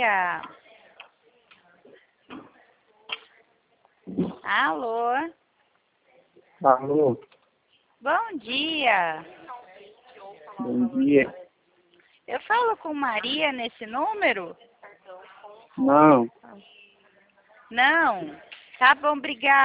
dia. Alô? Alô, Bom dia. bom dia. Eu falo com Maria nesse número? Não. Não. Tá bom, obrigada.